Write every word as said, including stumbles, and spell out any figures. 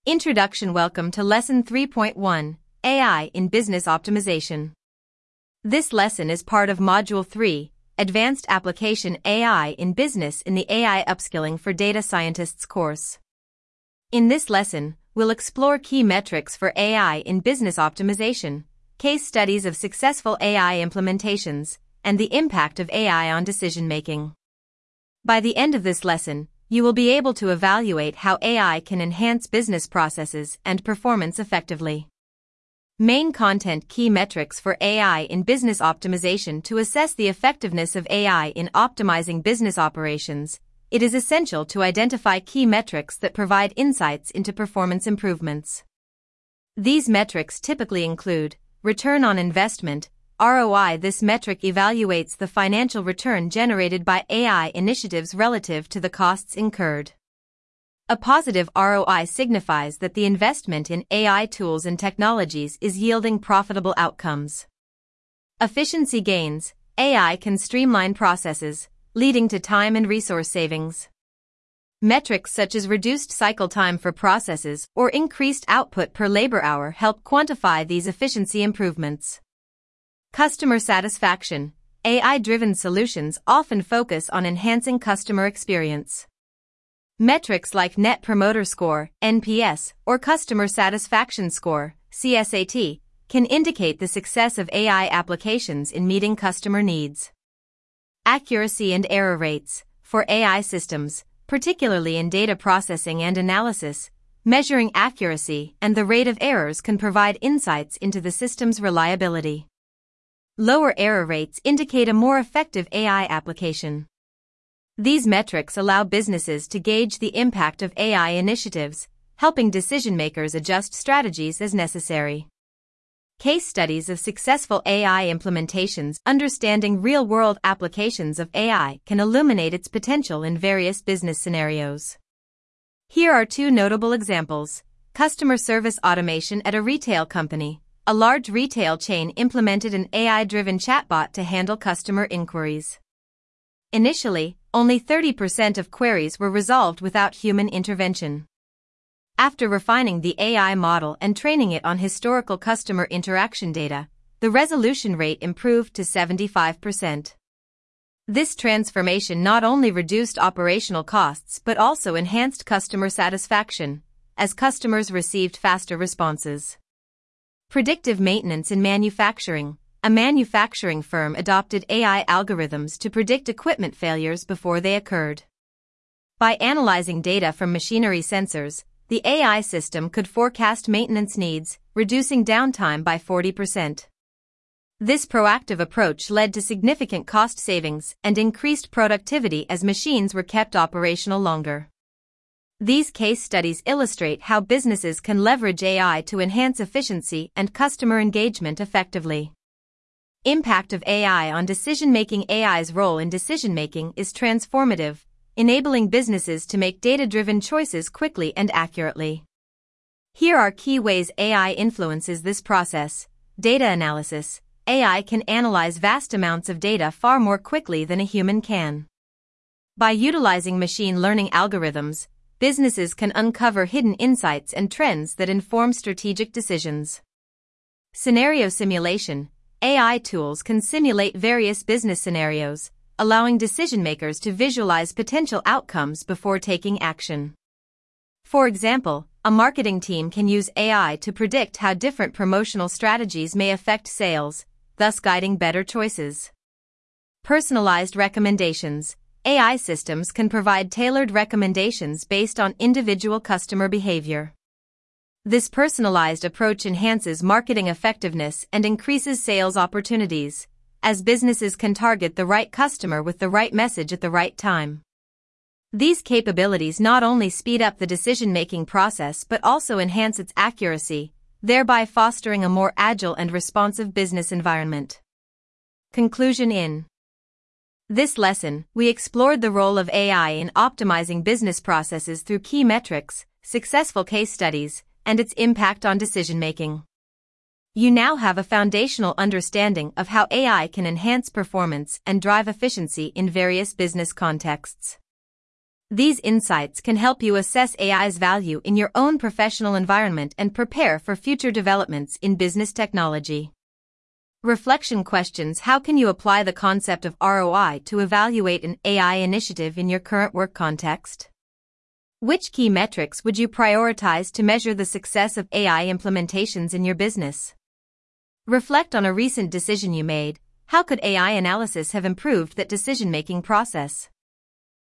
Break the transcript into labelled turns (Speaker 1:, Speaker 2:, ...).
Speaker 1: Introduction. Welcome to Lesson three point one, A I in Business Optimization. This lesson is part of Module three, Advanced Application A I in Business in the A I Upskilling for Data Scientists course. In this lesson, we'll explore key metrics for A I in business optimization, case studies of successful A I implementations, and the impact of A I on decision-making. By the end of this lesson, you will be able to evaluate how A I can enhance business processes and performance effectively. Main content. Key metrics for A I in business optimization. To assess the effectiveness of A I in optimizing business operations, it is essential to identify key metrics that provide insights into performance improvements. These metrics typically include return on investment, R O I. This metric evaluates the financial return generated by A I initiatives relative to the costs incurred. A positive R O I signifies that the investment in A I tools and technologies is yielding profitable outcomes. Efficiency gains. A I can streamline processes, leading to time and resource savings. Metrics such as reduced cycle time for processes or increased output per labor hour help quantify these efficiency improvements. Customer satisfaction. A I-driven solutions often focus on enhancing customer experience. Metrics like Net Promoter Score, N P S, or Customer Satisfaction Score, C S A T, can indicate the success of A I applications in meeting customer needs. Accuracy and error rates. For A I systems, particularly in data processing and analysis, measuring accuracy and the rate of errors can provide insights into the system's reliability. Lower error rates indicate a more effective A I application. These metrics allow businesses to gauge the impact of A I initiatives, helping decision-makers adjust strategies as necessary. Case studies of successful A I implementations. Understanding real-world applications of A I can illuminate its potential in various business scenarios. Here are two notable examples. Customer service automation. At a retail company, a large retail chain implemented an A I-driven chatbot to handle customer inquiries. Initially, only thirty percent of queries were resolved without human intervention. After refining the A I model and training it on historical customer interaction data, the resolution rate improved to seventy-five percent. This transformation not only reduced operational costs but also enhanced customer satisfaction, as customers received faster responses. Predictive maintenance in manufacturing. A manufacturing firm adopted A I algorithms to predict equipment failures before they occurred. By analyzing data from machinery sensors, the A I system could forecast maintenance needs, reducing downtime by forty percent. This proactive approach led to significant cost savings and increased productivity as machines were kept operational longer. These case studies illustrate how businesses can leverage A I to enhance efficiency and customer engagement effectively. Impact of A I on decision-making. A I's role in decision-making is transformative, enabling businesses to make data-driven choices quickly and accurately. Here are key ways A I influences this process. Data analysis. A I can analyze vast amounts of data far more quickly than a human can. By utilizing machine learning algorithms, businesses can uncover hidden insights and trends that inform strategic decisions. Scenario simulation. A I tools can simulate various business scenarios, allowing decision-makers to visualize potential outcomes before taking action. For example, a marketing team can use A I to predict how different promotional strategies may affect sales, thus guiding better choices. Personalized recommendations. A I systems can provide tailored recommendations based on individual customer behavior. This personalized approach enhances marketing effectiveness and increases sales opportunities, as businesses can target the right customer with the right message at the right time. These capabilities not only speed up the decision-making process but also enhance its accuracy, thereby fostering a more agile and responsive business environment. Conclusion. In this lesson, we explored the role of A I in optimizing business processes through key metrics, successful case studies, and its impact on decision-making. You now have a foundational understanding of how A I can enhance performance and drive efficiency in various business contexts. These insights can help you assess A I's value in your own professional environment and prepare for future developments in business technology. Reflection questions: how can you apply the concept of R O I to evaluate an A I initiative in your current work context? Which key metrics would you prioritize to measure the success of A I implementations in your business? Reflect on a recent decision you made. How could A I analysis have improved that decision-making process?